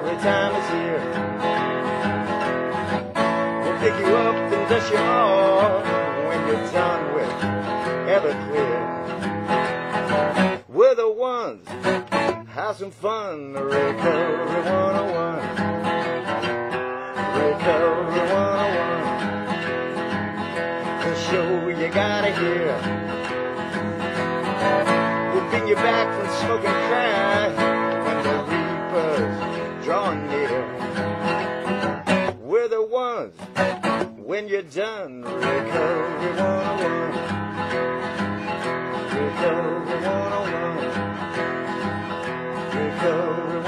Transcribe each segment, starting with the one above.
every time it's here. We'll pick you up and dust you off when you're done with Everclear. We're the ones, have some fun, Recovery 101. Recovery 101. The show you gotta hear. We'll bring you back from smoking crack when the reaper's drawing near. We're the ones, when you're done, Recovery 101. Recovery 101. Recovery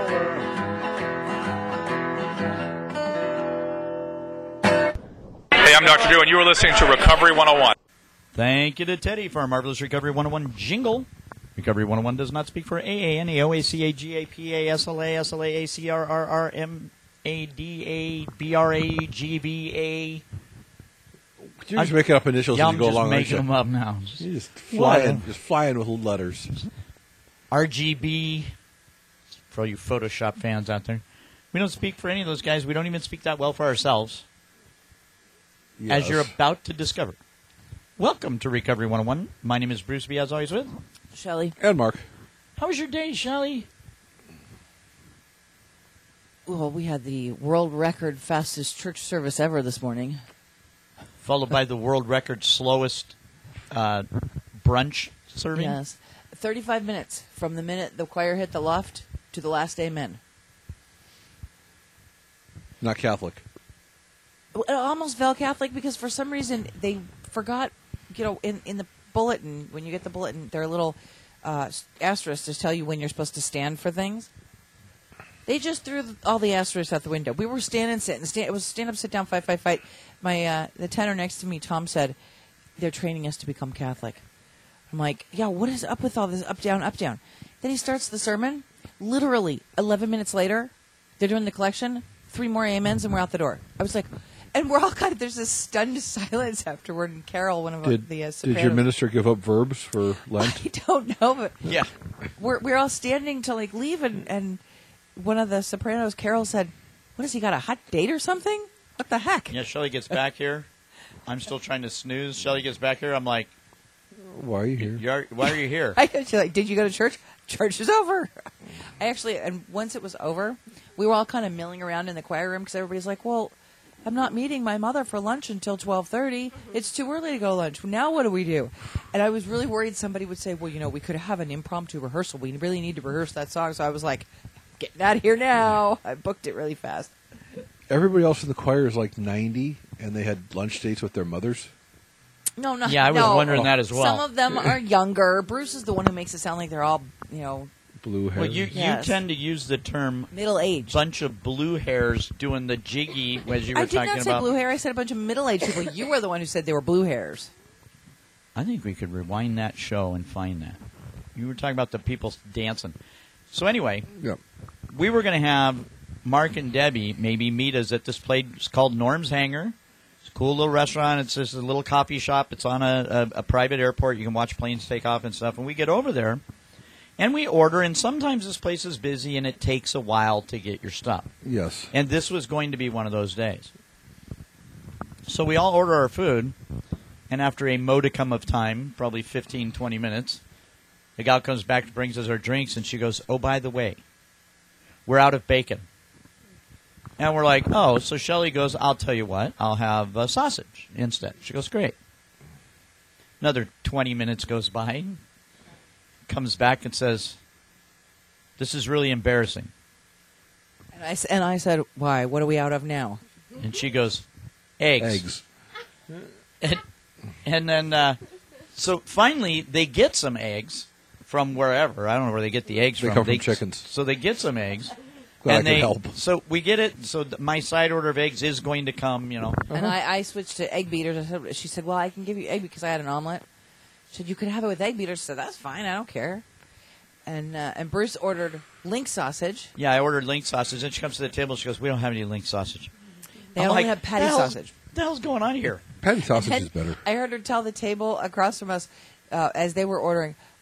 101. Hey, I'm Dr. Drew, and you are listening to Recovery 101. Thank you to Teddy for our marvelous Recovery 101 jingle. Recovery 101 does not speak for AA, NA, OACA, GAPA, SLA, SLA, ACRRR, MADA, BRA, GVA. You're just making up initials as you go along. I'm just making them up now. You're just flying with letters. RGB, for all you Photoshop fans out there. We don't speak for any of those guys. We don't even speak that well for ourselves. Yes. As you're about to discover. Welcome to Recovery 101. My name is Bruce B, as always with Shelley. And Mark. How was your day, Shelley? Well, we had the world record fastest church service ever this morning. Followed by the world record slowest brunch serving? Yes. 35 minutes from the minute the choir hit the loft to the last amen. Not Catholic. It almost felt Catholic because for some reason they forgot, in the bulletin, when you get the bulletin, there are little asterisks to tell you when you're supposed to stand for things. They just threw all the asterisks out the window. We were stand and sit. It was stand up, sit down, fight, fight, fight. The tenor next to me, Tom, said, they're training us to become Catholic. I'm like, yeah, what is up with all this up, down, up, down? Then he starts the sermon. Literally 11 minutes later, they're doing the collection. 3 more amens and we're out the door. I was like, and we're all there's this stunned silence afterward. And Carol, one of the sopranos. Did your minister give up verbs for Lent? I don't know, but yeah, we're all standing to leave, and one of the sopranos, Carol, said, "What has he got, a hot date or something? What the heck?" Yeah, Shelley gets back here. I'm still trying to snooze. Shelley gets back here. I'm like, why are you here? Why are you here? She's like, "Did you go to church? Church is over." And once it was over, we were all kind of milling around in the choir room because everybody's like, "Well, I'm not meeting my mother for lunch until 12:30. It's too early to go to lunch. Now what do we do?" And I was really worried somebody would say, "Well, we could have an impromptu rehearsal. We really need to rehearse that song." So I was like, "Getting out of here now." I booked it really fast. Everybody else in the choir is like 90, and they had lunch dates with their mothers. No. Yeah, I was wondering that as well. Some of them are younger. Bruce is the one who makes it sound like they're all, blue hair. Well, you tend to use the term middle-aged. Bunch of blue hairs doing the jiggy as you were talking about. I did not say blue hair. I said a bunch of middle-aged people. You were the one who said they were blue hairs. I think we could rewind that show and find that. You were talking about the people dancing. So anyway, we were going to have Mark and Debbie maybe meet us at this place called Norm's Hangar. It's a cool little restaurant. It's just a little coffee shop. It's on a private airport. You can watch planes take off and stuff. And we get over there. And we order, and sometimes this place is busy, and it takes a while to get your stuff. Yes. And this was going to be one of those days. So we all order our food, and after a modicum of time, probably 15, 20 minutes, the gal comes back, brings us our drinks, and she goes, "Oh, by the way, we're out of bacon." And we're like, "Oh." So Shelley goes, "I'll tell you what, I'll have sausage instead." She goes, "Great." Another 20 minutes goes by. Comes back and says, "This is really embarrassing." And I said, "Why? What are we out of now?" And she goes, "Eggs." And then, so finally, they get some eggs from wherever. I don't know where they get the eggs from. They come from chickens. So they get some eggs. Glad I could help. So we get it. So my side order of eggs is going to come, And I switched to egg beaters. She said, "Well, I can give you egg because I had an omelet." She said, "You could have it with egg beaters." I said, "That's fine. I don't care." And Bruce ordered link sausage. Yeah, I ordered link sausage. Then she comes to the table and she goes, "We don't have any link sausage." They only have patty sausage. What the hell's going on here? Patty sausage is better. I heard her tell the table across from us as they were ordering,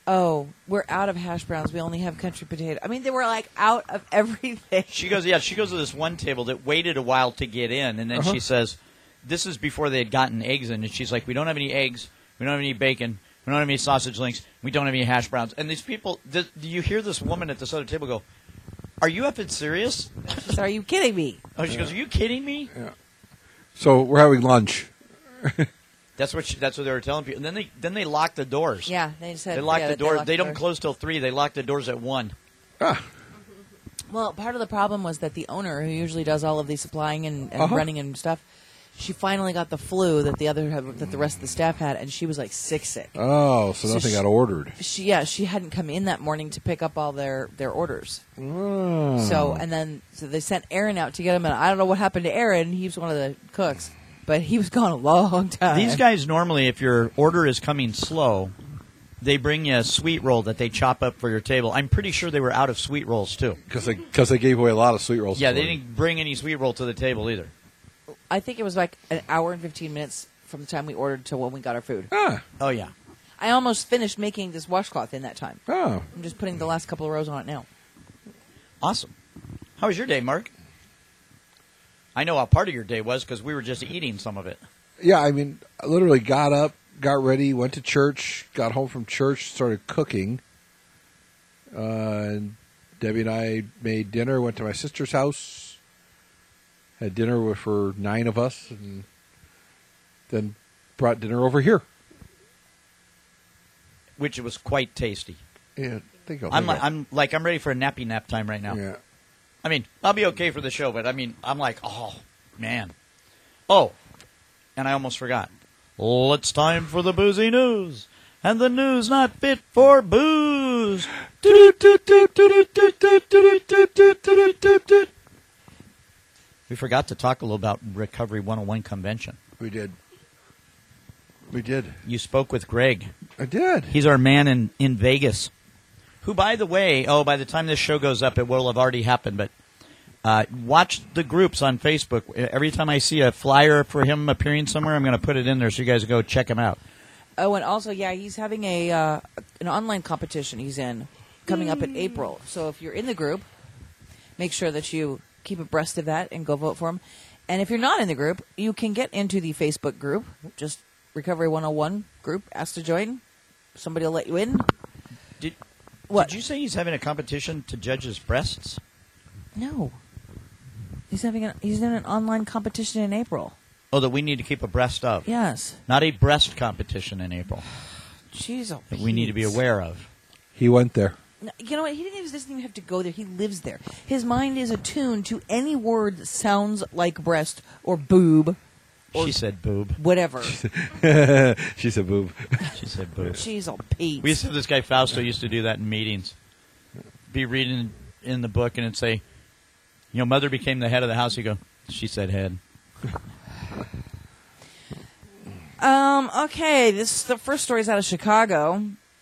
Oh, we're out of hash browns. We only have country potato. I mean, they were like out of everything. She goes to this one table that waited a while to get in, and then she says, this is before they had gotten eggs in, and she's like, we don't have any eggs, we don't have any bacon, we don't have any sausage links, we don't have any hash browns. And these people, do you hear this woman at this other table go, are you effing serious? She said, are you kidding me? Oh, she goes, are you kidding me? Yeah. So we're having lunch. That's what they were telling people. And then they lock the doors. Yeah, they said They lock the door. They don't doors. close till 3. They lock the doors at 1. Well, part of the problem was that the owner, who usually does all of the supplying and running and stuff, she finally got the flu that the rest of the staff had, and she was like sick. Oh, so nothing got ordered. She hadn't come in that morning to pick up all their orders. Oh. So they sent Aaron out to get him, and I don't know what happened to Aaron. He was one of the cooks, but he was gone a long time. These guys normally, if your order is coming slow, they bring you a sweet roll that they chop up for your table. I'm pretty sure they were out of sweet rolls too. Because they gave away a lot of sweet rolls. Yeah, they didn't bring any sweet roll to the table either. I think it was like an hour and 15 minutes from the time we ordered to when we got our food. Oh yeah. I almost finished making this washcloth in that time. Oh. I'm just putting the last couple of rows on it now. Awesome. How was your day, Mark? I know how part of your day was because we were just eating some of it. Yeah, I mean, I literally got up, got ready, went to church, got home from church, started cooking. And Debbie and I made dinner, went to my sister's house, had dinner for 9 of us, and then brought dinner over here. Which was quite tasty. Yeah, I'm ready for a nappy nap time right now. Yeah. I mean, I'll be okay for the show, but I mean, I'm like, oh, man. Oh, and I almost forgot. Well, it's time for the boozy news. And the news not fit for booze. We forgot to talk a little about Recovery 101 convention. We did. You spoke with Greg. I did. He's our man in Vegas. Who, by the way, by the time this show goes up, it will have already happened, but watch the groups on Facebook. Every time I see a flyer for him appearing somewhere, I'm going to put it in there so you guys go check him out. Oh, and also, he's having an online competition he's in coming up in April. So if you're in the group, make sure that you keep abreast of that and go vote for him. And if you're not in the group, you can get into the Facebook group, just Recovery 101 group, ask to join. Somebody will let you in. What? Did you say he's having a competition to judge his breasts? No. He's in an online competition in April. Oh, that we need to keep abreast of. Yes. Not a breast competition in April. Jeez, that we need to be aware of. He went there. No, you know what? He doesn't even have to go there. He lives there. His mind is attuned to any word that sounds like breast or boob. She said boob. Whatever. She said boob. She said boob. Jeez, oh, Pete. We used to have this guy, Fausto, used to do that in meetings. Be reading in the book and it'd say, mother became the head of the house. You go, she said head. Okay, the first story is out of Chicago.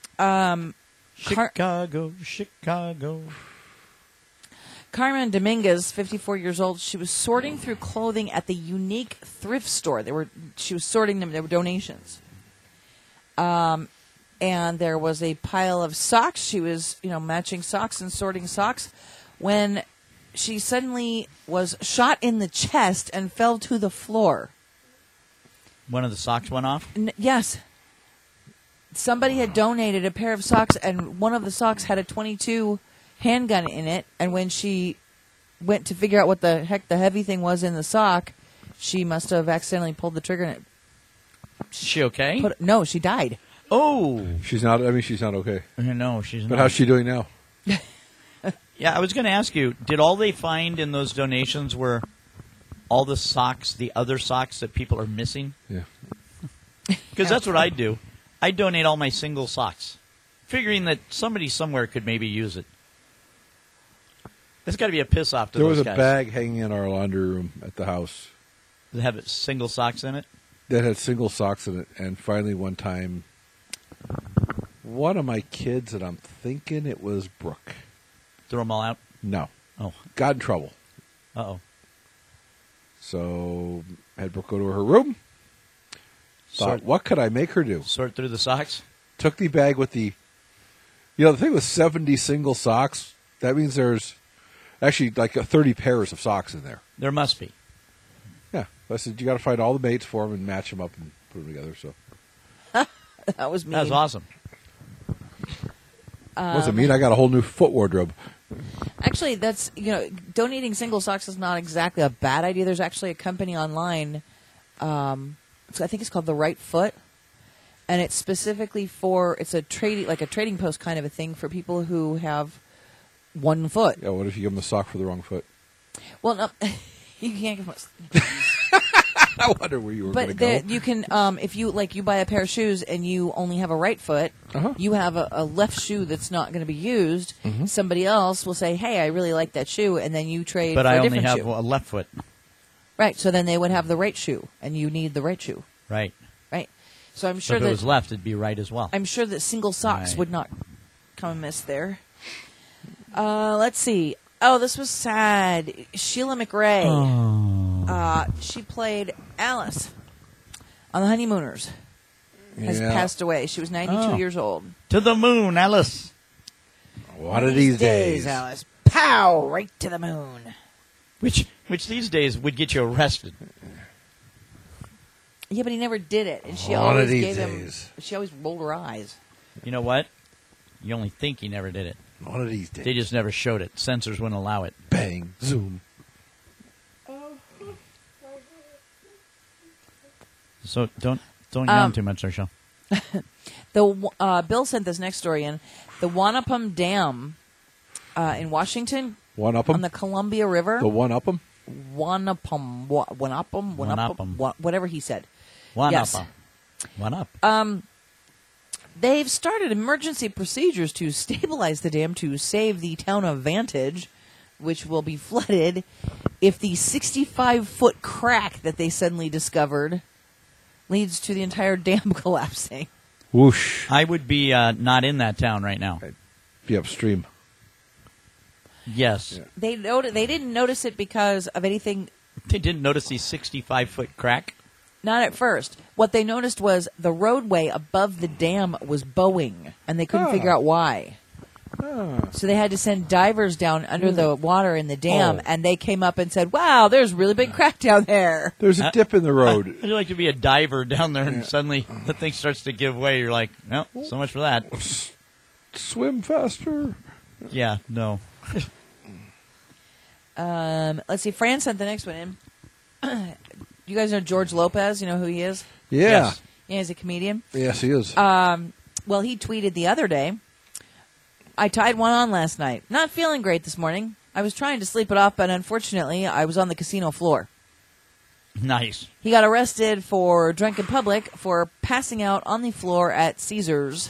Chicago. Carmen Dominguez, 54 years old, she was sorting through clothing at the Unique thrift store. She was sorting them. They were donations. And there was a pile of socks. She was, matching socks and sorting socks when she suddenly was shot in the chest and fell to the floor. One of the socks went off? Yes. Somebody had donated a pair of socks, and one of the socks had a .22 handgun in it, and when she went to figure out what the heck the heavy thing was in the sock, she must have accidentally pulled the trigger and Is she okay? No, she died. Oh. She's not okay. No, she's not. But how's she doing now? Yeah, I was going to ask you, did all they find in those donations were all the socks, the other socks that people are missing? Yeah. Because that's what I do. I donate all my single socks, figuring that somebody somewhere could maybe use it. There's got to be a piss off to there those was guys. a bag hanging in our laundry room at the house. Does it have single socks in it? That had single socks in it. And finally one time, one of my kids, and I'm thinking it was Brooke. Throw them all out? No. Oh. Got in trouble. Uh-oh. So had Brooke go to her room. Thought, what could I make her do? Sort through the socks? Took the bag with the You know, the thing with 70 single socks, that means there's actually like 30 pairs of socks in there. There must be. Yeah. I said, you got to find all the mates for them and match them up and put them together. So That was mean. That's awesome. what does it mean? I got a whole new foot wardrobe. Actually, that's, donating single socks is not exactly a bad idea. There's actually a company online, I think it's called The Right Foot, and it's specifically it's a trading post kind of a thing for people who have one foot. Yeah, what if you give them a sock for the wrong foot? Well, no, you can't give them I wonder where you were going to go. But you can, if you buy a pair of shoes and you only have a right foot, you have a left shoe that's not going to be used. Somebody else will say, "Hey, I really like that shoe," and then you trade. But for I a only different have shoe. a left foot. Right. So then they would have the right shoe, and you need the right shoe. Right. Right. So I'm So sure if it that was left, it'd be right as well. I'm sure that single socks Right. would not come amiss there. Let's see. Oh, this was sad. Sheila McRae. She played Alice on The Honeymooners. Has passed away. She was 92 years old. To the moon, Alice. One of these days. Alice. Pow! Right to the moon. Which these days would get you arrested. Yeah, but he never did it, and she One of always these gave him. days. She always rolled her eyes. You know what? You only think he never did it. One of these days. They just never showed it. Censors wouldn't allow it. Bang. Zoom. So don't yawn too much, Rachel. Bill sent this next story in. The Wanapum Dam in Washington One up on 'em? the Columbia River. The one up 'em? Wanapum, Wanapum. whatever he said. One Yes. up. One up. They've started emergency procedures to stabilize the dam to save the town of Vantage, which will be flooded if the 65-foot crack that they suddenly discovered leads to the entire dam collapsing. Whoosh. I would be not in that town right now. Be upstream. Yes. They didn't notice it because of anything. They didn't notice the 65-foot crack. Not at first. What they noticed was the roadway above the dam was bowing, and they couldn't figure out why. So they had to send divers down under the water in the dam, and they came up and said, "Wow, there's a really big crack down there." There's a dip in the road. I'd like to be a diver down there, and suddenly the thing starts to give way. You're like, no, so much for that. Swim faster. Yeah, no. Let's see. Fran sent the next one in. You guys know George Lopez? You know who he is? Yeah. Yes. Yeah, he's a comedian. Yes, he is. Well, he tweeted the other day, "I tied one on last night. Not feeling great this morning. I was trying to sleep it off, but unfortunately, I was on the casino floor." Nice. He got arrested for drunk in public for passing out on the floor at Caesars.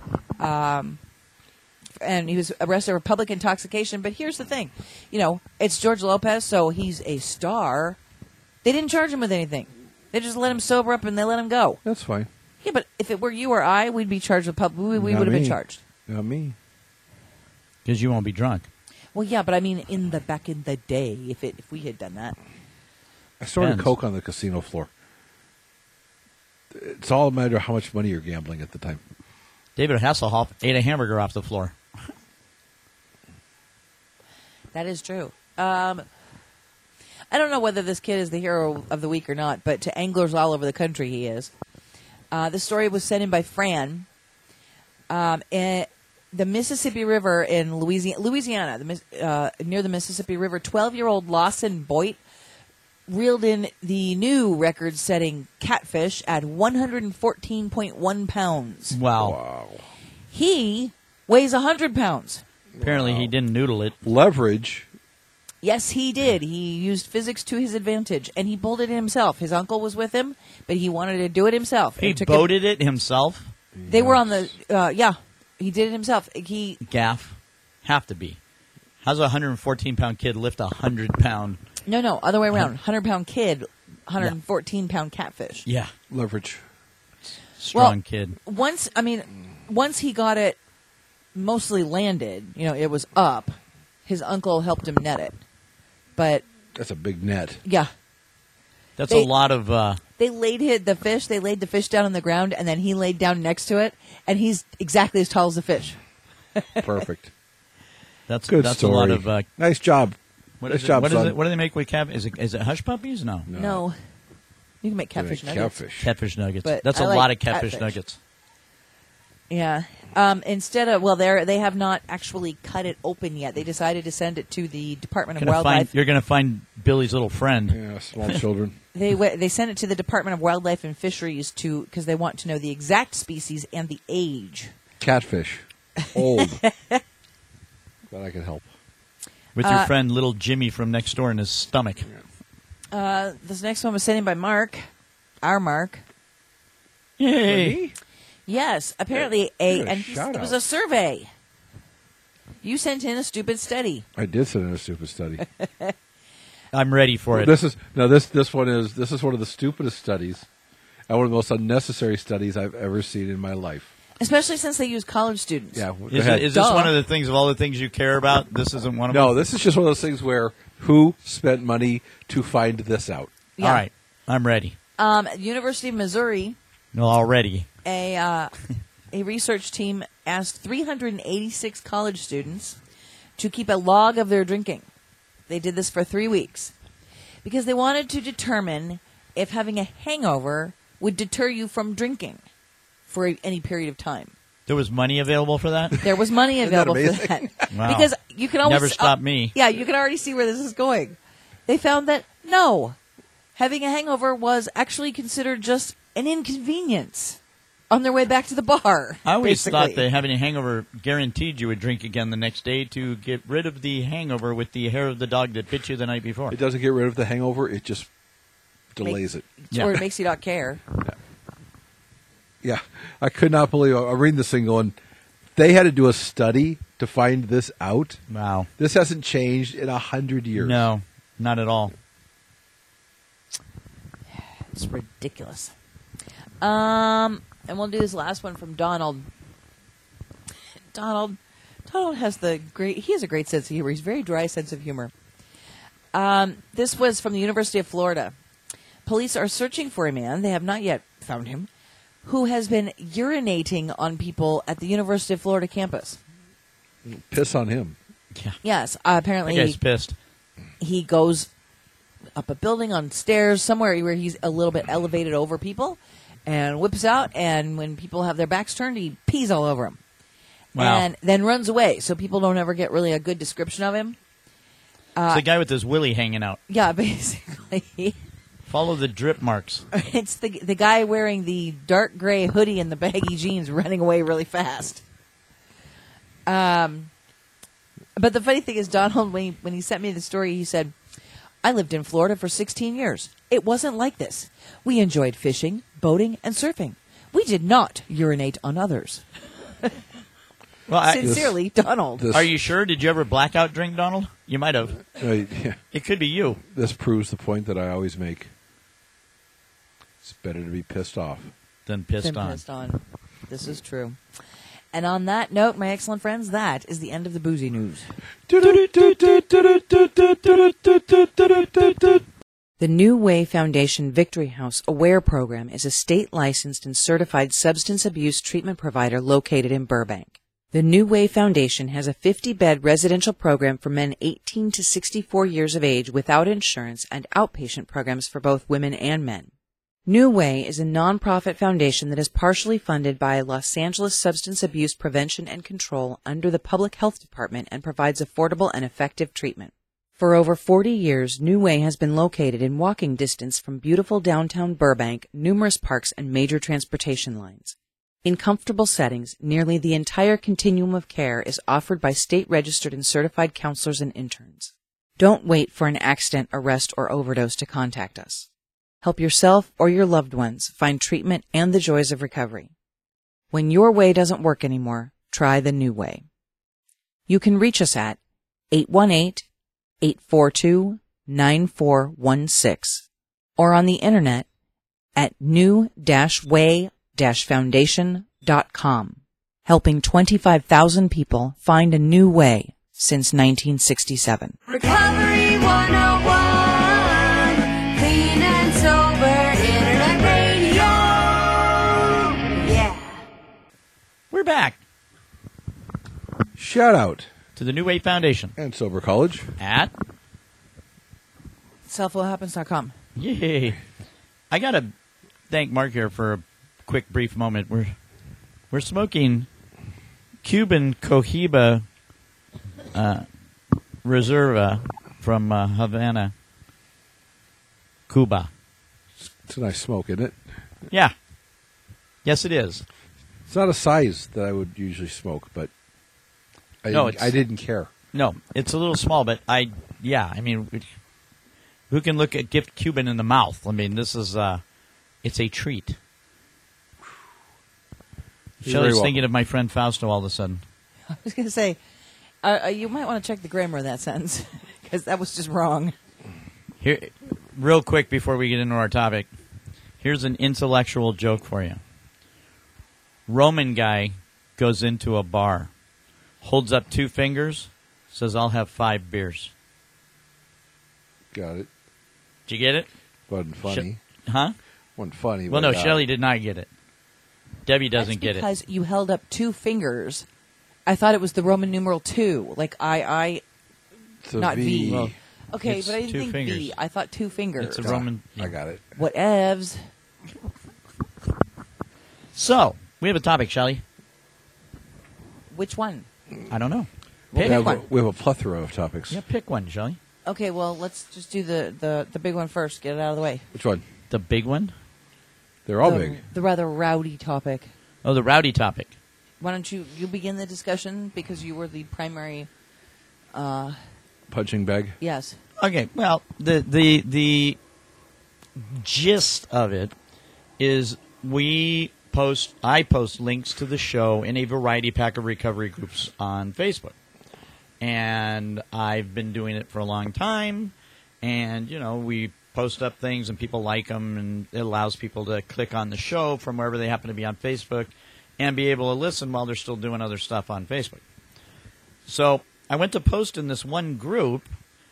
And he was arrested for public intoxication. But here's the thing. It's George Lopez, so he's a star. They didn't charge him with anything. They just let him sober up and they let him go. That's fine. Yeah, but if it were you or I, we'd be charged with public. We Not would have been me. charged. Not me. Because you won't be drunk. Well, yeah, but I mean, back in the day, if we had done that. I started Depends. coke on the casino floor. It's all a matter of how much money you're gambling at the time. David Hasselhoff ate a hamburger off the floor. That is true. I don't know whether this kid is the hero of the week or not, but to anglers all over the country, he is. This story was sent in by Fran. The Mississippi River in Louisiana, near the Mississippi River, 12-year-old Lawson Boyd reeled in the new record-setting catfish at 114.1 pounds. Wow. He weighs 100 pounds. Apparently he didn't noodle it. Leverage. Yes, he did. He used physics to his advantage, and he pulled it himself. His uncle was with him, but he wanted to do it himself. He It took boated it himself? They were on the he did it himself. Gaff. Have to be. How's a 114-pound kid lift a 100-pound? No, other way around. 100-pound kid, 114-pound catfish. Yeah. Leverage. Strong kid. Once he got it mostly landed, it was up. His uncle helped him net it, but That's a big net. yeah, That's a lot of... they laid the fish. They laid the fish down on the ground, and then he laid down next to it, and he's exactly as tall as the fish. Perfect. That's Good that's story. a lot of. Nice job. What Nice is job, it? What son. is it? What do they make with catfish? Is it hush puppies? No. No. You can make catfish nuggets. Catfish. Catfish nuggets. But That's I a like lot of catfish catfish. nuggets. Yeah. Instead of they have not actually cut it open yet. They decided to send it to the Department of Wildlife. You're going to find Billy's little friend. Yeah, small children. They sent it to the Department of Wildlife and Fisheries because they want to know the exact species and the age. Catfish. Old. Glad I could help. With your friend little Jimmy from next door in his stomach. This next one was sent in by Mark, our Mark. Yay! Yes, apparently Yeah, and shout it was out. a survey. You sent in a stupid study. I did send in a stupid study. I'm ready for it. This one is one of the stupidest studies and one of the most unnecessary studies I've ever seen in my life. Especially since they use college students. Yeah, go Is, ahead. it, is this Duh. one of the things of all the things you care about? This isn't one of No, them? this is just one of those things where who spent money to find this out? Yeah. All right. I'm ready. University of Missouri, No, already. a research team asked 386 college students to keep a log of their drinking. They did this for 3 weeks because they wanted to determine if having a hangover would deter you from drinking for any period of time. There was money available for that? There was money Isn't that available for that. amazing? Wow. Because you can always Never stopped me. Yeah, you can already see where this is going. They found that no, having a hangover was actually considered just an inconvenience on their way back to the bar. I always basically. thought that having a hangover guaranteed you would drink again the next day to get rid of the hangover with the hair of the dog that bit you the night before. It doesn't get rid of the hangover, it just delays it. Yeah. Or it makes you not care. Yeah, I could not believe I'm reading this thing going, they had to do a study to find this out. Wow. This hasn't changed in 100 years. No, not at all. It's ridiculous. And we'll do this last one from Donald. Donald has he has a great sense of humor. He's a very dry sense of humor. This was from the University of Florida. Police are searching for a man, they have not yet found him, who has been urinating on people at the University of Florida campus. Piss on him. Yeah. Yes, That apparently guy's pissed. he goes up a building on stairs somewhere where he's a little bit elevated over people and whips out, and when people have their backs turned, he pees all over them. Wow. And then runs away, so people don't ever get really a good description of him. It's the guy with his willy hanging out. Yeah, basically. Follow the drip marks. It's the guy wearing the dark gray hoodie and the baggy jeans running away really fast. But the funny thing is, Donald, when he sent me the story, he said, I lived in Florida for 16 years. It wasn't like this. We enjoyed fishing, boating, and surfing. We did not urinate on others. Well, Sincerely, Donald. This, are you sure? Did you ever blackout drink, Donald? You might have. yeah, It could be you. this proves the point that I always make. It's better to be pissed off. Then pissed Been on. pissed on. This is true. And on that note, my excellent friends, that is the end of the boozy news. The New Way Foundation Victory House Aware Program is a state-licensed and certified substance abuse treatment provider located in Burbank. The New Way Foundation has a 50-bed residential program for men 18 to 64 years of age without insurance and outpatient programs for both women and men. New Way is a nonprofit foundation that is partially funded by Los Angeles Substance Abuse Prevention and Control under the Public Health Department and provides affordable and effective treatment. For over 40 years, New Way has been located in walking distance from beautiful downtown Burbank, numerous parks, and major transportation lines. In comfortable settings, nearly the entire continuum of care is offered by state-registered and certified counselors and interns. Don't wait for an accident, arrest, or overdose to contact us. Help yourself or your loved ones find treatment and the joys of recovery. When your way doesn't work anymore, try the New Way. You can reach us at 818-842-9416 or on the internet at new-way-foundation.com, helping 25,000 people find a new way since 1967. Recovery 101, clean and sober, internet radio. Yeah. We're back. Shout out to the New Way Foundation and Sober College. at Selfwillhappens.com. Yay. I got to thank Mark here for a quick, brief moment. We're smoking Cuban Cohiba Reserva from Havana, Cuba. It's a nice smoke, isn't it? Yeah. Yes, it is. It's not a size that I would usually smoke, but No, I didn't care. No, it's a little small, but who can look at Gift Cuban in the mouth? I mean, this is, it's a treat. You're Shelley's very thinking of my friend Fausto all of a sudden. I was going to say, you might want to check the grammar of that sentence because that was just wrong. Here, real quick before we get into our topic, here's an intellectual joke for you. Roman guy goes into a bar, holds up 2 fingers, says, "I'll have 5 beers." Got it. Did you get it? Wasn't funny. Huh? Wasn't funny. Well, but, no, Shelley did not get it. Debbie doesn't That's get it. because you held up 2 fingers. I thought it was the Roman numeral 2, like I, It's a not V. Well, okay, it's but I didn't 2 think fingers. V. I thought 2 fingers. It's a Roman. I got it. Whatevs. So, we have a topic, Shelley. Which one? I don't know. Well, Pick pick We one. have a plethora of topics. Yeah, pick one, Shelley. Okay, well, let's just do the big one first. Get it out of the way. Which one? The big one? They're all the, big. The rather rowdy topic. Oh, the rowdy topic. Why don't you begin the discussion because you were the primary. Punching bag. Yes. Okay, well, the gist of it is I post links to the show in a variety pack of recovery groups on Facebook. And I've been doing it for a long time. And, we post up things and people like them. And it allows people to click on the show from wherever they happen to be on Facebook and be able to listen while they're still doing other stuff on Facebook. So I went to post in this one group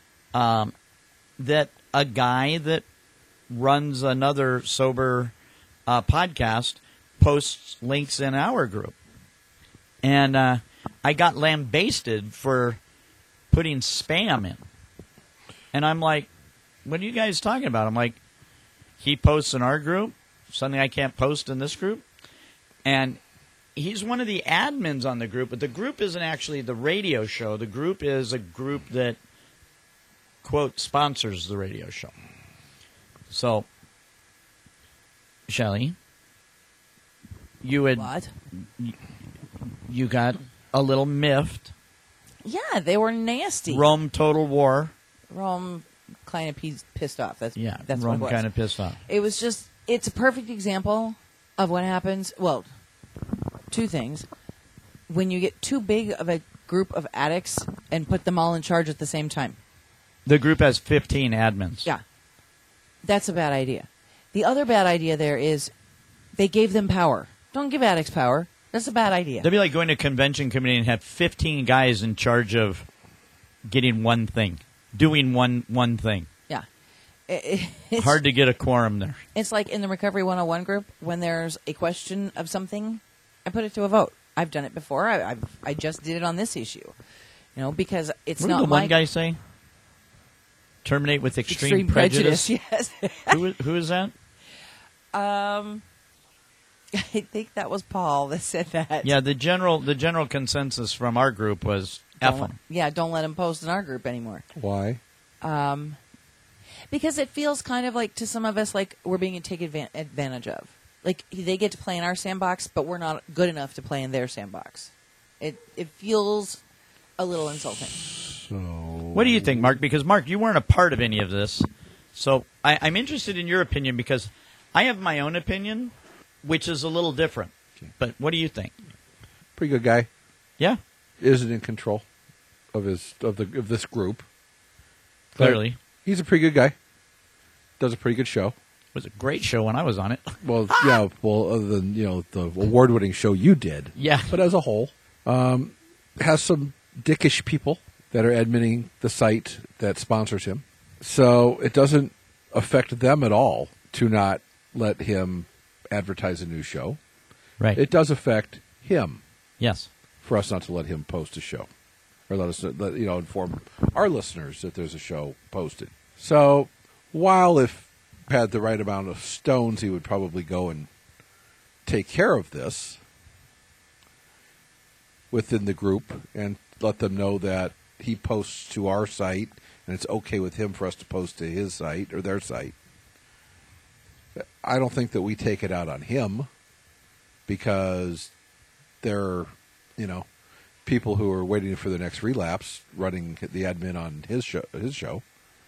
that a guy that runs another sober podcast posts links in our group. And I got lambasted for putting spam in. And I'm like, what are you guys talking about? I'm like, he posts in our group, something I can't post in this group. And he's one of the admins on the group, but the group isn't actually the radio show. The group is a group that, quote, sponsors the radio show. So, Shelley, you had What? you got a little miffed. Yeah, they were nasty. Rome Total War. Rome kind of pissed off. That's Yeah, That's Rome what it was. kind of pissed off. It was just. It's a perfect example of what happens. Well, 2 things. When you get too big of a group of addicts and put them all in charge at the same time. The group has 15 admins. Yeah. That's a bad idea. The other bad idea there is they gave them power. Don't give addicts power. That's a bad idea. That'd be like going to a convention committee and have 15 guys in charge of getting one thing, doing one thing. Yeah. It's Hard to get a quorum there. It's like in the Recovery 101 group, when there's a question of something, I put it to a vote. I've done it before. I just did it on this issue. Because it's What not did the my one guy say? Terminate with extreme prejudice. Yes. Who is that? I think that was Paul that said that. Yeah, the general consensus from our group was F Don't- them. Yeah, don't let them post in our group anymore. Why? Because it feels kind of like, to some of us, like we're being taken advantage of. Like, they get to play in our sandbox, but we're not good enough to play in their sandbox. It feels a little insulting. So. What do you think, Mark? Because, Mark, you weren't a part of any of this. So I'm interested in your opinion because I have my own opinion, which is a little different. But what do you think? Pretty good guy. Yeah, Isn't in control of this group. clearly. But he's a pretty good guy. Does a pretty good show. It was a great show when I was on it. Well, yeah. Well, other than the award-winning show you did. Yeah. But as a whole, has some dickish people that are admitting the site that sponsors him. So it doesn't affect them at all to not let him advertise a new show. Right. It does affect him Yes. for us not to let him post a show, or inform our listeners that there's a show posted. So, while if had the right amount of stones, he would probably go and take care of this within the group and let them know that he posts to our site and it's okay with him for us to post to his site or their site. I don't think that we take it out on him because they're, people who are waiting for the next relapse running the admin on his show.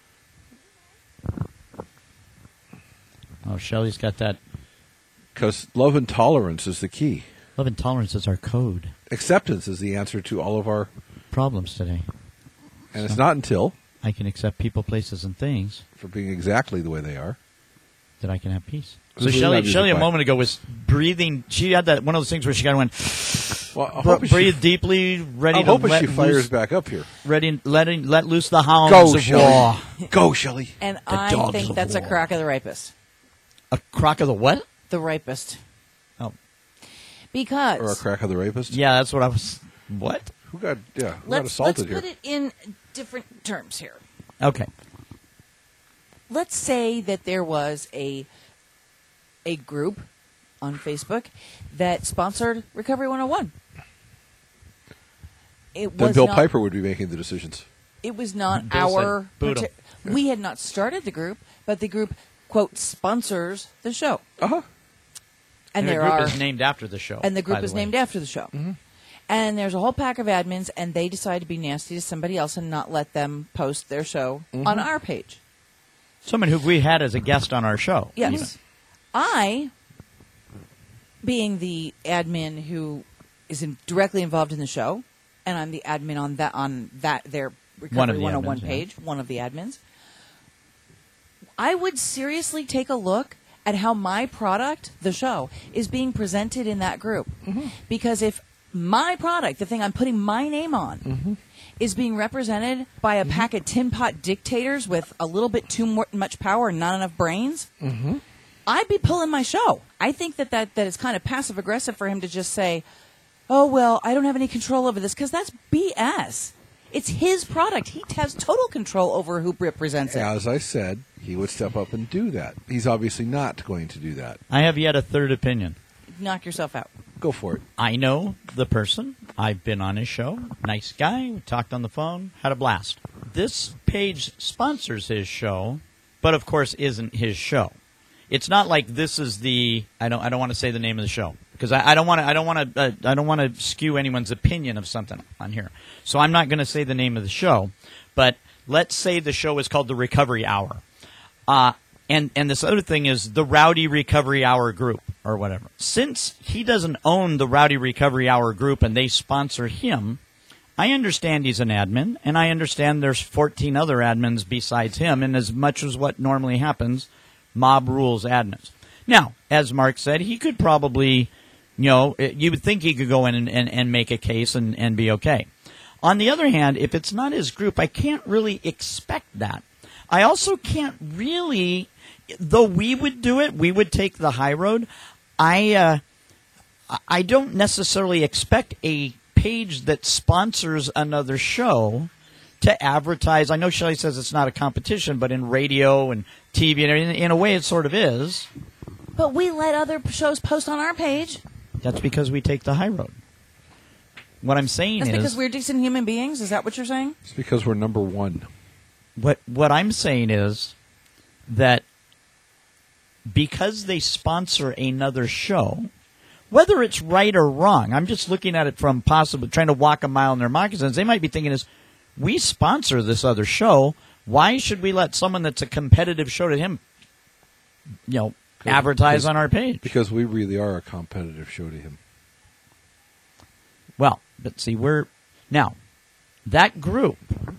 Oh, Shelley's got that. Because love and tolerance is the key. Love and tolerance is our code. Acceptance is the answer to all of our Problems today. And it's not until I can accept people, places, and things for being exactly the way they are that I can have peace. So This is not Shelley a music moment ago was breathing. She had that one of those things where she kind of went, Well, I hope breathe deeply, ready I'm to hoping let she fires loose, back up here. let loose the hounds Go, of Shelley. war. Go, Shelley. And The I dogs think of that's a war. crack of the rapist. A crock of the what? The rapist. Oh, Because Or a crack of the rapist. yeah, that's what I was. What? Who got let's assaulted here? put it in different terms here. Okay. Let's say that there was a group on Facebook that sponsored Recovery 101. It Then was Bill not, Piper would be making the decisions. It was not Bill our. said, "Boot 'em." We had not started the group, but the group quote sponsors the show, Uh-huh. and the there group are is named after the show. and the group by is way. named after the show. Mm-hmm. And there's a whole pack of admins, and they decide to be nasty to somebody else and not let them post their show Mm-hmm. on our page. Someone who we had as a guest on our show. Yes. even. I, being the admin who is directly involved in the show, and I'm the admin on that their Recovery One of the 101 admins, yeah. page, one of the admins, I would seriously take a look at how my product, the show, is being presented in that group. Mm-hmm. Because if my product, the thing I'm putting my name on, Mm-hmm. is being represented by a pack of tin pot dictators with a little bit too much power and not enough brains, I'd be pulling my show. I think that is kind of passive aggressive for him to just say, "Oh well, I don't have any control over this," because that's BS. It's his product. He has total control over who represents it. As I said, he would step up and do that. He's obviously not going to do that. I have yet a third opinion. Knock yourself out. Go for it. I know the person. I've been on his show. Nice guy. We talked on the phone. Had a blast. This page sponsors his show, but of course isn't his show. It's not like this is the. I don't want to say the name of the show because I don't want to skew anyone's opinion of something on here. So I'm not going to say the name of the show. But let's say the show is called the Recovery Hour. And this other thing is the Rowdy Recovery Hour group or whatever. Since he doesn't own the Rowdy Recovery Hour group and they sponsor him, I understand he's an admin, and I understand there's 14 other admins besides him, and as much as what normally happens, mob rules admins. Now, as Mark said, he could probably, you would think he could go in and make a case and be okay. On the other hand, if it's not his group, I can't really expect that. I also can't really, though we would do it, we would take the high road. I don't necessarily expect a page that sponsors another show to advertise. I know Shelley says it's not a competition, but in radio and TV and everything, in a way it sort of is. But we let other shows post on our page. That's because we take the high road. What I'm saying That's is... because we're decent human beings? Is that what you're saying? It's because we're number one. What I'm saying is that because they sponsor another show, whether it's right or wrong, I'm just looking at it from possibly trying to walk a mile in their moccasins. They might be thinking is, we sponsor this other show. Why should we let someone that's a competitive show to him, advertise on our page? Because we really are a competitive show to him. Well, but see, now that group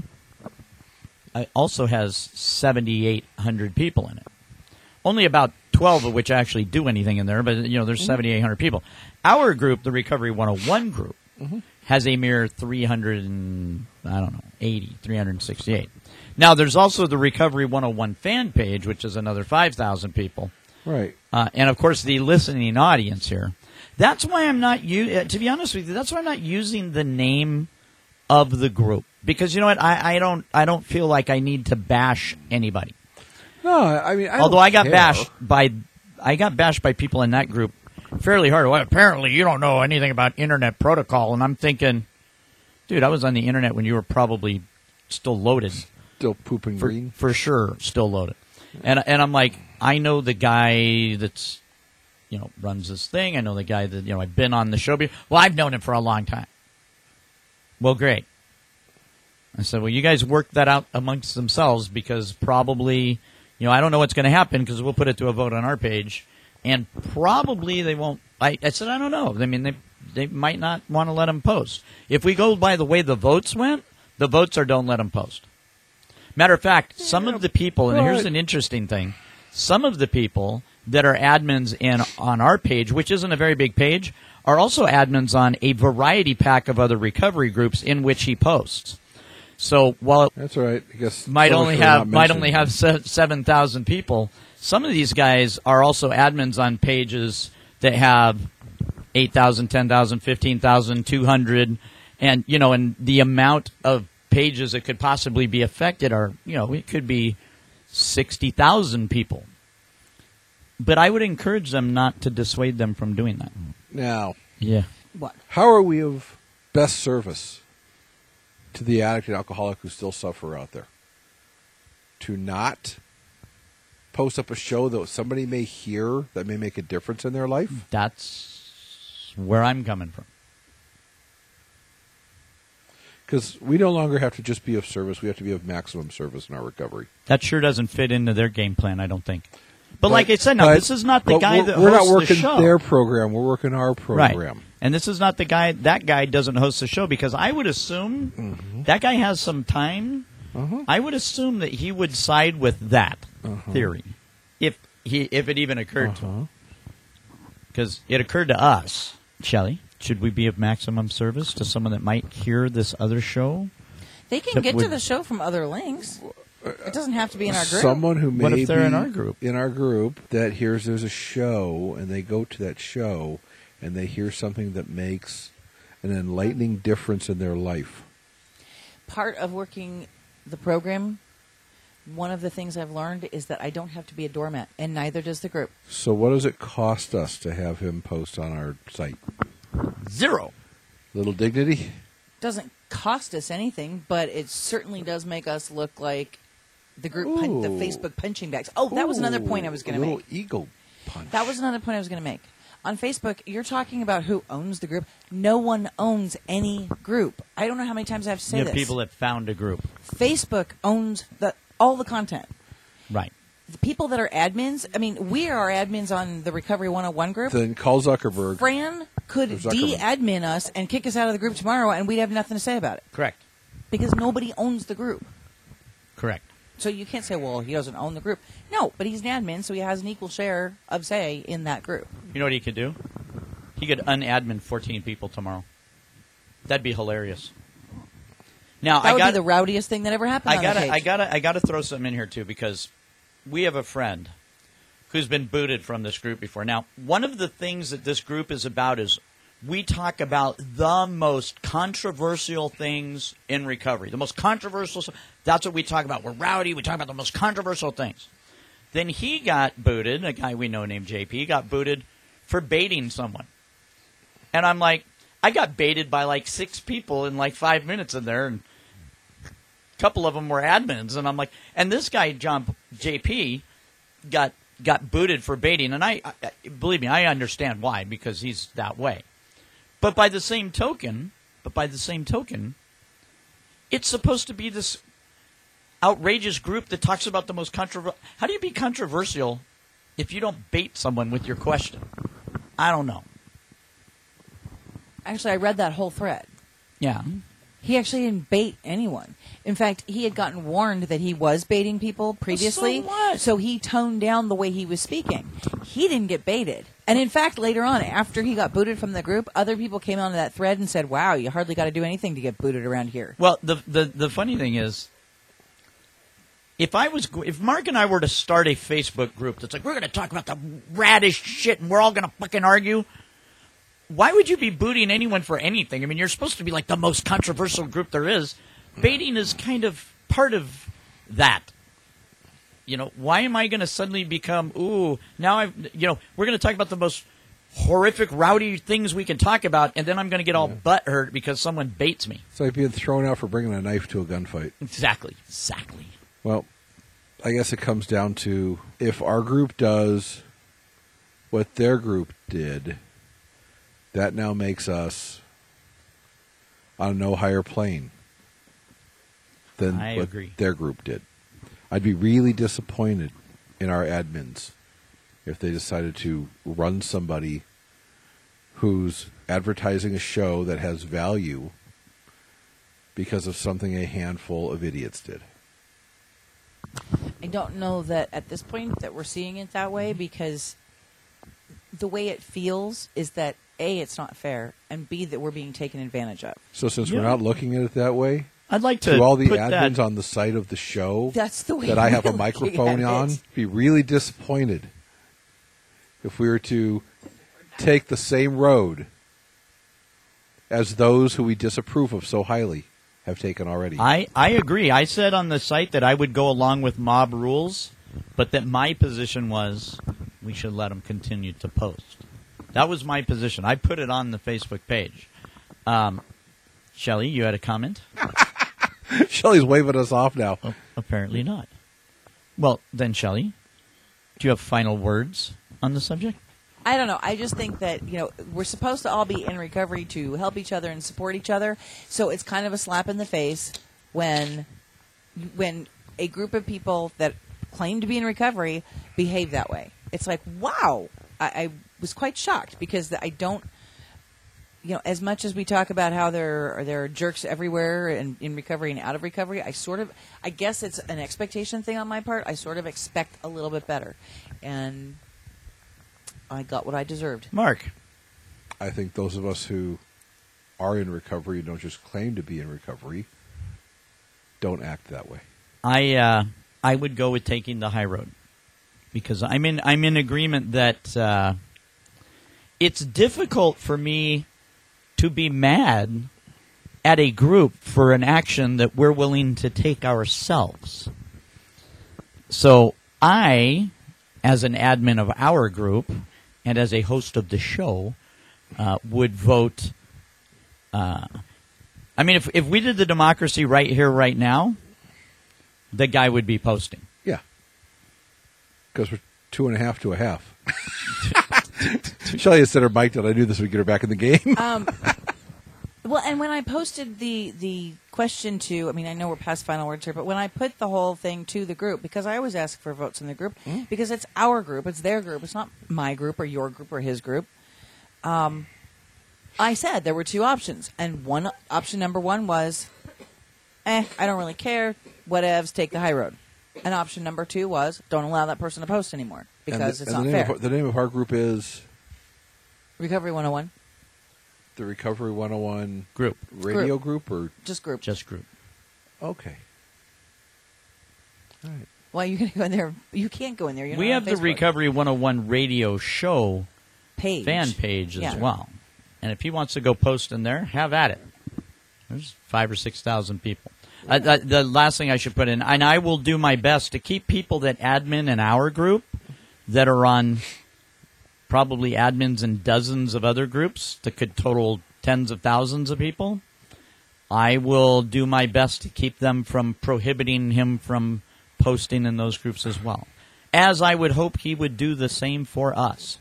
also has 7,800 people in it. Only about 12 of which actually do anything in there, but there's 7,800 people. Our group, the Recovery 101 group, has a mere 368. Now, there's also the Recovery 101 fan page, which is another 5,000 people. Right. And of course the listening audience here. That's why I'm not to be honest with you. That's why I'm not using the name of the group, because you know what? I don't feel like I need to bash anybody. No, I mean, Although I got bashed by people in that group fairly hard. Well, apparently you don't know anything about internet protocol, and I'm thinking, dude, I was on the internet when you were probably still loaded. Still pooping green? For sure, still loaded. And I'm like, I know the guy that's, runs this thing. I know the guy that, I've been on the show before. Well, I've known him for a long time. Well, great. I said, well, you guys work that out amongst themselves, because probably, I don't know what's going to happen, because we'll put it to a vote on our page, and probably they won't. I said, I don't know. I mean, they might not want to let them post. If we go by the way the votes went, the votes are don't let them post. Matter of fact, some of the people, and here's an interesting thing, some of the people that are admins on our page, which isn't a very big page, are also admins on a variety pack of other recovery groups in which he posts. So while that's all right, I guess might only have 7,000 people, some of these guys are also admins on pages that have 8,000, 10,000, 15,000, 200, and and the amount of pages that could possibly be affected are, it could be 60,000 people. But I would encourage them not to dissuade them from doing that. Now, yeah, What? how are we of best service to the addict and alcoholic who still suffer out there? To not post up a show that somebody may hear that may make a difference in their life? That's where I'm coming from. Because we no longer have to just be of service. We have to be of maximum service in our recovery. That sure doesn't fit into their game plan, I don't think. But like I said, now, this is not the guy that we're hosts not working the show. their program. We're working our program. Right. And this is not the guy. That guy doesn't host the show, because I would assume that guy has some time. I would assume that he would side with that theory, if it even occurred to him. Because it occurred to us, Shelley. Should we be of maximum service to someone that might hear this other show? They can get to the show from other links. It doesn't have to be in our group. Someone who may What if they're be in our group? In our group that hears there's a show, and they go to that show, and they hear something that makes an enlightening difference in their life. Part of working the program, one of the things I've learned is that I don't have to be a doormat, and neither does the group. So what does it cost us to have him post on our site? Zero. Little dignity? Doesn't cost us anything, but it certainly does make us look like the group, the Facebook punching bags. Oh, that was another point I was going to make. Little ego punch. That was another point I was going to make. On Facebook, you're talking about who owns the group. No one owns any group. I don't know how many times I have to say You this. have people that found a group. Facebook owns all the content. Right. The people that are admins, I mean, we are admins on the Recovery 101 group. Then call Zuckerberg. Fran could de-admin us and kick us out of the group tomorrow, and we'd have nothing to say about it. Correct. Because nobody owns the group. Correct. So you can't say, well, he doesn't own the group. No, but he's an admin, so he has an equal share of say in that group. You know what he could do? He could unadmin 14 people tomorrow. That'd be hilarious. Now That would be the rowdiest thing that ever happened on the page. I gotta throw something in here too, because we have a friend who's been booted from this group before. Now, one of the things that this group is about is we talk about the most controversial things in recovery. The most controversial stuff. That's what we talk about. We're rowdy. We talk about the most controversial things. Then he got booted. A guy we know named JP got booted for baiting someone. And I'm like, I got baited by like 6 people in like 5 minutes in there, and a couple of them were admins. And I'm like, and this guy, JP, got booted for baiting. And I believe me, I understand why, because he's that way. But by the same token, it's supposed to be this outrageous group that talks about the most controversial. How do you be controversial if you don't bait someone with your question? I don't know. Actually, I read that whole thread. Yeah. He actually didn't bait anyone. In fact, he had gotten warned that he was baiting people previously. So what? So he toned down the way he was speaking. He didn't get baited. And in fact, later on, after he got booted from the group, other people came onto that thread and said, wow, you hardly got to do anything to get booted around here. Well, the funny thing is, if Mark and I were to start a Facebook group that's like, we're going to talk about the raddest shit and we're all going to fucking argue, why would you be booting anyone for anything? I mean, you're supposed to be like the most controversial group there is. Baiting is kind of part of that. You know, why am I going to suddenly become, we're going to talk about the most horrific, rowdy things we can talk about, and then I'm going to get all butthurt because someone baits me. It's like being thrown out for bringing a knife to a gunfight. Exactly. Well, I guess it comes down to if our group does what their group did, that now makes us on a no higher plane than I what agree. their group did. I'd be really disappointed in our admins if they decided to run somebody who's advertising a show that has value because of something a handful of idiots did. I don't know that at this point that we're seeing it that way, because the way it feels is that A, it's not fair, and B, that we're being taken advantage of. So since we're not looking at it that way, I'd like to all the put admins that on the site of the show That's the way that I have a we're looking microphone at on, it. be really disappointed if we were to take the same road as those who we disapprove of so highly have taken already. I agree. I said on the site that I would go along with mob rules, but that my position was we should let them continue to post. That was my position. I put it on the Facebook page. Shelley, you had a comment? Shelley's waving us off now. Oh, apparently not. Well, then, Shelley, do you have final words on the subject? I don't know. I just think that, we're supposed to all be in recovery to help each other and support each other. So it's kind of a slap in the face when a group of people that claim to be in recovery behave that way. It's like, wow. I was quite shocked because I don't, as much as we talk about how there are jerks everywhere and in recovery and out of recovery, I guess it's an expectation thing on my part. I sort of expect a little bit better. And I got what I deserved. Mark. I think those of us who are in recovery and don't just claim to be in recovery don't act that way. I would go with taking the high road because I'm in agreement that it's difficult for me to be mad at a group for an action that we're willing to take ourselves. So I, as an admin of our group and as a host of the show, would vote. If we did the democracy right here, right now, the guy would be posting. Yeah. Because we're 2.5 to a half. Shelley had said her mic that I knew this would get her back in the game. Well, and when I posted the question to, I know we're past final words here, but when I put the whole thing to the group, because I always ask for votes in the group, because it's our group, it's their group, it's not my group or your group or his group, I said there were two options. And option number one was, I don't really care, whatevs, take the high road. And option number two was, don't allow that person to post anymore, because it's not fair. The name of our group is? Recovery 101. The Recovery 101 Group. Radio group or? Just group. Just group. Okay. All right. Why are you going to go in there? You can't go in there. You're We not have on the Facebook. Recovery 101 radio show fan page as Yeah. well. And if he wants to go post in there, have at it. There's 5,000 or 6,000 people. The last thing I should put in, and I will do my best to keep people that admin in our group that are on probably admins in dozens of other groups that could total tens of thousands of people. I will do my best to keep them from prohibiting him from posting in those groups as well. As I would hope he would do the same for us.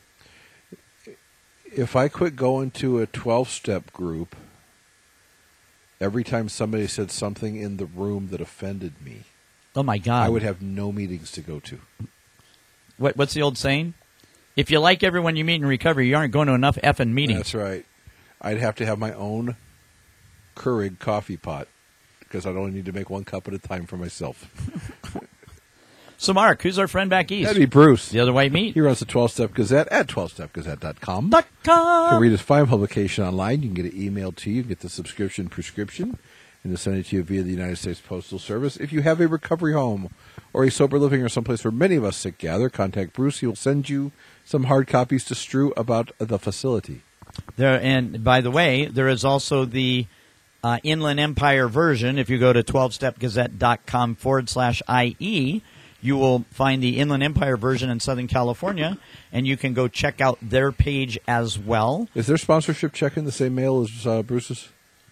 If I quit going to a 12-step group every time somebody said something in the room that offended me, Oh, my God. I would have no meetings to go to. What's the old saying? If you like everyone you meet in recovery, you aren't going to enough effing meetings. That's right. I'd have to have my own Keurig coffee pot because I'd only need to make one cup at a time for myself. So, Mark, who's our friend back east? That'd be Bruce. The other white meat. He runs the 12-Step Gazette at 12stepgazette.com. You can read his fine publication online. You can get it emailed to you. You can get the subscription prescription. and to send it to you via the United States Postal Service. If you have a recovery home or a sober living or someplace where many of us sick gather, contact Bruce. He will send you some hard copies to strew about the facility. There, and by the way, there is also the Inland Empire version. If you go to 12stepgazette.com/IE, you will find the Inland Empire version in Southern California, and you can go check out their page as well. Is their sponsorship check in the same mail as Bruce's?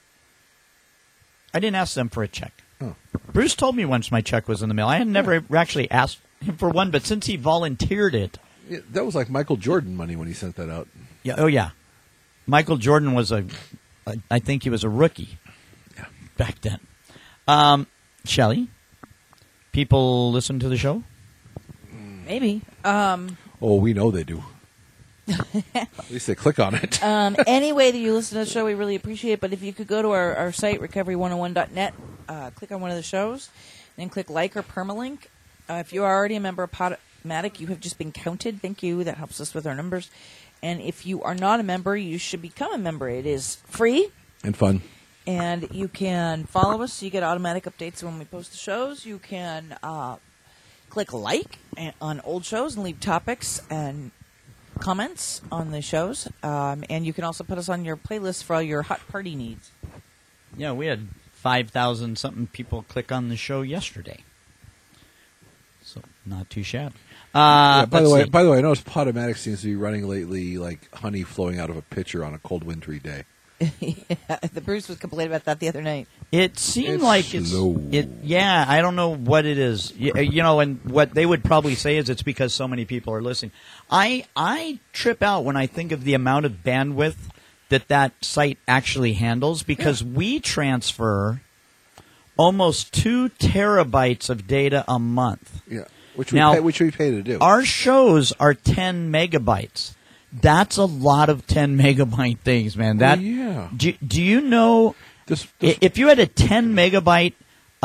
I didn't ask them for a check. Oh. Bruce told me once my check was in the mail. I had never actually asked him for one, but since he volunteered it. Yeah, that was like Michael Jordan money when he sent that out. Yeah. Oh, yeah. Michael Jordan was I think he was a rookie back then. Shelley, people listen to the show? Maybe. Oh, we know they do. At least they click on it. Any way that you listen to the show, we really appreciate it. But if you could go to our site, recovery101.net, click on one of the shows, and click like or permalink. If you are already a member of Podomatic, you have just been counted. Thank you. That helps us with our numbers. And if you are not a member, you should become a member. It is free. And fun. And you can follow us so you get automatic updates when we post the shows. You can click like on old shows and leave topics and comments on the shows. And you can also put us on your playlist for all your hot party needs. Yeah, we had 5,000-something people click on the show yesterday. So, not too shabby. By the way, I noticed Podomatic seems to be running lately like honey flowing out of a pitcher on a cold, wintry day. Yeah, the Bruce was complaining about that the other night. It seemed It's like slow. Yeah, I don't know what it is. You know, and what they would probably say is it's because so many people are listening. I trip out when I think of the amount of bandwidth that site actually handles, because we transfer almost 2 terabytes of data a month. Yeah, which we pay to do. Our shows are 10 megabytes. That's a lot of 10 megabyte things, man. That yeah. Do you know if you had a 10 megabyte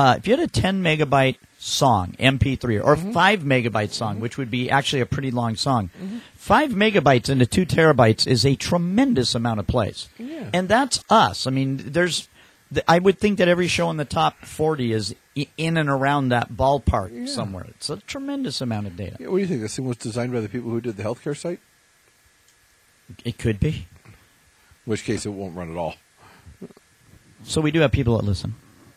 song, MP3, or 5 megabyte song, which would be actually a pretty long song, 5 megabytes into 2 terabytes is a tremendous amount of plays. Yeah. And that's us. I mean, I would think that every show in the top 40 is in and around that ballpark somewhere. It's a tremendous amount of data. Yeah, what do you think? This thing was designed by the people who did the healthcare site? It could be. In which case it won't run at all. So we do have people that listen.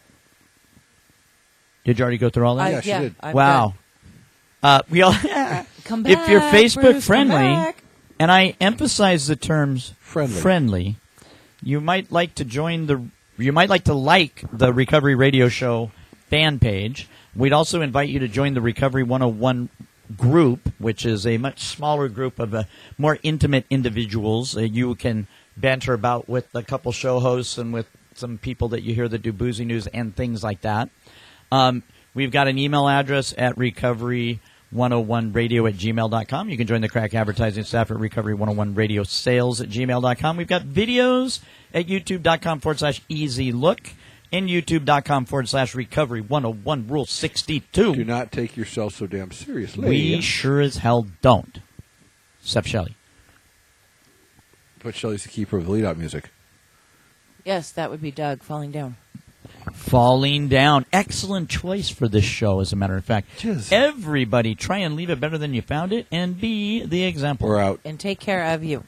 Did you already go through all that? Yeah, she did. Wow. We all Come back, if you're Facebook Bruce, come friendly, back. and I emphasize the terms Friendly. you might like to like the Recovery Radio Show fan page. We'd also invite you to join the Recovery 101 group, which is a much smaller group of more intimate individuals. You can banter about with a couple show hosts and with some people that you hear that do boozy news and things like that. We've got an email address at recovery101radio@gmail.com. You can join the crack advertising staff at recovery101radiosales@gmail.com. We've got videos at youtube.com/easylook and youtube.com/recovery101 rule 62. Do not take yourself so damn seriously. We sure as hell don't. Except Shelley. But Shelley's the keeper of the lead-out music. Yes, that would be Doug falling down. Falling down. Excellent choice for this show, as a matter of fact. Jeez. Everybody, try and leave it better than you found it, and be the example. We're out. And take care of you.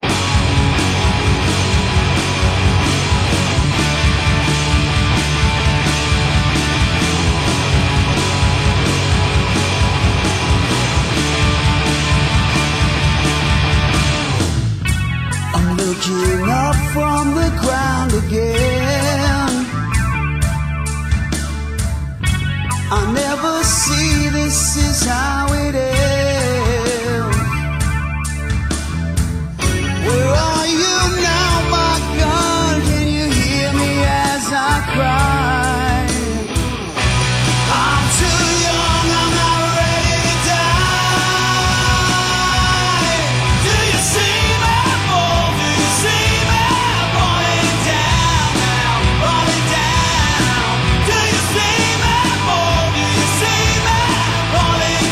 I'm looking up from the ground again. I never see this is how it ends. Where are you now, my God? Can you hear me as I cry? I'm too young, I'm not ready to die. Do you see me fall? Do you see me falling down now? Falling down. Do you see me fall? Do you see me falling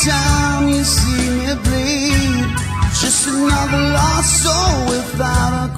time you see me bleed. Just another lost soul without a